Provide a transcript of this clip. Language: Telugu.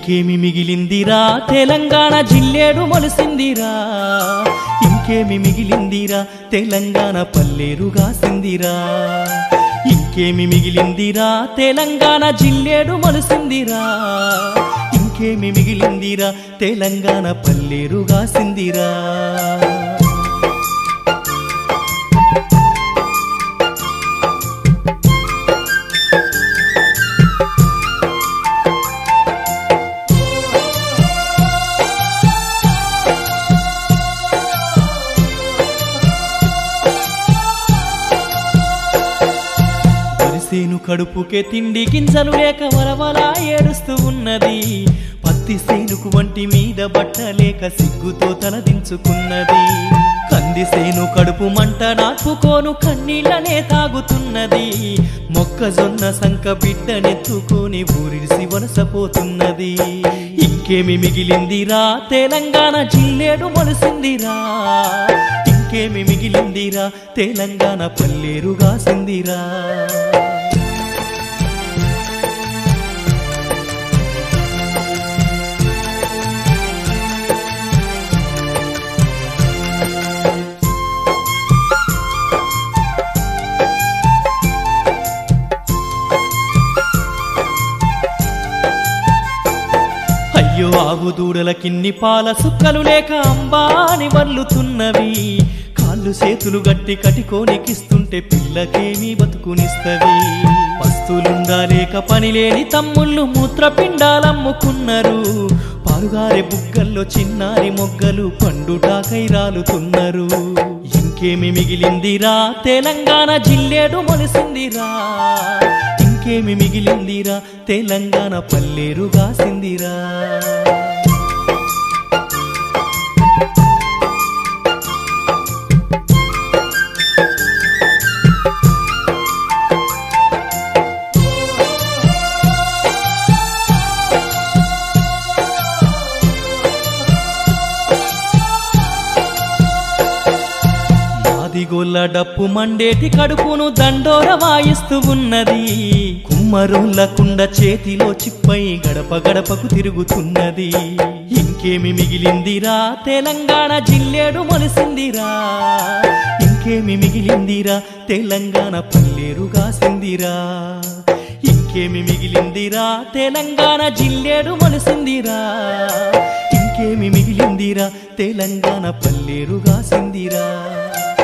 ఇంకేమి మిగిలిందిరా తెలంగాణ జిల్లేడు మొలిసిందిరా ఇంకేమి మిగిలిందిరా తెలంగాణ పల్లేరుగా సిందిరా ఇంకేమి మిగిలిందిరా తెలంగాణ జిల్లేడు మొలిసిందిరా ఇంకేమి మిగిలిందిరా తెలంగాణ పల్లేరుగా సిందిరా సేను కడుపుకే తిండి గింజలు లేక వలవలా ఏడుస్తూ ఉన్నది పత్తి సేనుకు వంటి మీద బట్ట లేక సిగ్గుతో తలదించుకున్నది కంది సేను కడుపు మంట నాటుకోను కన్నీళ్లనే తాగుతున్నది మొక్కజొన్న సంక బిడ్డనెత్తుకొని ఊరిసి వలసపోతున్నది ఇంకేమి మిగిలిందిరా తెలంగాణ జిల్లేడు మొలిసిందిరా ఇంకేమి మిగిలిందిరా తెలంగాణ పల్లేరుగా సిందిరా అయ్యో ఆవు దూడల కిన్ని పాల సుక్కలు లేక అంబాని వల్లుతున్నవి కాళ్ళు చేతులు గట్టి కటికోనికిస్తుంటే పిల్లకేమీ బతుకునిస్తవి వస్తులుండా లేక పని లేని తమ్ముళ్ళు మూత్రపిండాలమ్ముకున్నారు పారుగారే బుగ్గల్లో చిన్నారి మొగ్గలు పండుటాకై రాలుతున్నారు ఇంకేమి మిగిలిందిరా తెలంగాణ జిల్లేడు మొలిసిందిరా ఇంకేమి మిగిలిందిరా తెలంగాణ పల్లేరుగా సిందిరా గొల్ల డప్పు మండేటి కడుపును దండోర వాయిస్తూ ఉన్నది కుమ్మరుల కుండ చేతిలో చిప్పై గడప గడపకు తిరుగుతున్నది ఇంకేమి మిగిలిందిరా తెలంగాణ జిల్లేడు మొలిసిందిరా ఇంకేమి మిగిలిందిరా తెలంగాణ పల్లేరుగా సిందిరా ఇంకేమి మిగిలిందిరా తెలంగాణ జిల్లేడు మొలిసిందిరా ఇంకేమి మిగిలిందిరా తెలంగాణ పల్లేరుగా సిందిరా